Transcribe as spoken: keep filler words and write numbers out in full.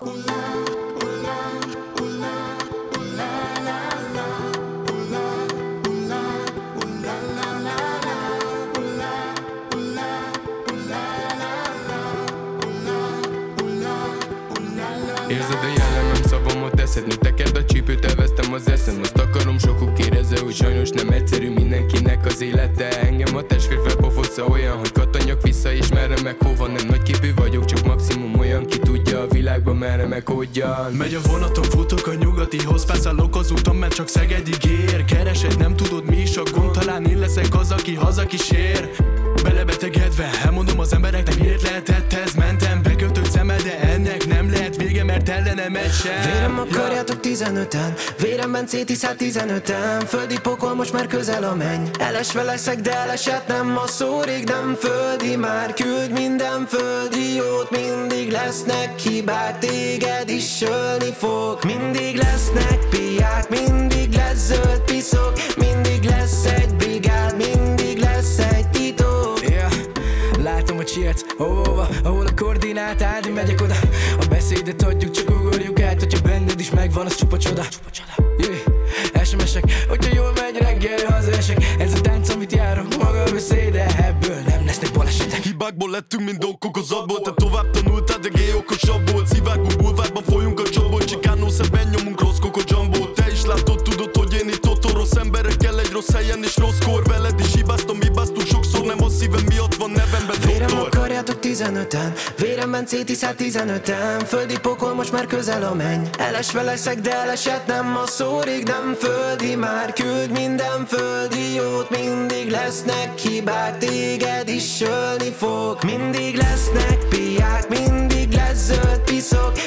Érzed a jellemem, szavamot teszed, mint teked a csípőt, elvesztem az eszem. Azt akarom, sokuk érezze, hogy sajnos nem egyszerű mindenkinek az élete. Engem a testvér felpofozza olyan, hogy kattanjak vissza, és merre meg hova. Nem nagyképű vagyok, csak maximum olyan, ki tudja a világban merre meg hogyan. Megy a vonatom, futok a nyugatihoz, felszállok az úton, mert csak Szegedig ér. Keresed, nem tudod mi is a gond, talán én leszek az, aki hazakísér. Belebetegedve, elmondom az embereknek, miért lehetett ez. Mentem bekötött szemmel, de ennek nem lehet vége, mert ellenem egy sem. Vérem akarjátok tizenöten, véremben cétiszát tizenöten. Földi pokol, most már közel a menny. Elesve leszek, de elesett nem a szórig, nem földi. Már küld minden földi jót, mindig lesznek hibák, téged is sölni fog. Mindig lesznek piák, mindig lesz zöld piszok, mindig lesz egy brigád, mindig lesz egy titok. Yeah. Látom, hogy sietsz, hova, ahol a koordinátád, én megyek oda. A beszédet adjuk, csak ugorjuk át, hogyha benned is megvan, az csupa csoda. Yeah. es em esek, hogyha jól megy reggel, hazaesek. Ez a tánc, amit járok, maga a beszéde, ebből nem lesznek balesetek. Hibákból lettünk, mint okokozatból, te tovább tanultál, de gay okosabb volt. Szívákból, bulvárban folyunk a csapból, Chicano szemben nyomunk rossz koko jambót. Te is látod, tudod, hogy én itt otthon rossz emberekkel egy rossz helyen és rosszkor. Veled is hibáztam, hibáztunk sokszor, nem a szívem miatt van nevemben doktor. Vérem akarjátok tizenöten, véremben cétiszát tizenöten. Földi pokol, most már közel a menny. Elesve leszek, de elesett nem a szórig, nem földi. Már küld minden földi jót, mindig lesznek hibák, téged is sölni fog. Mindig lesznek piák, mindig lesz zöld piszok,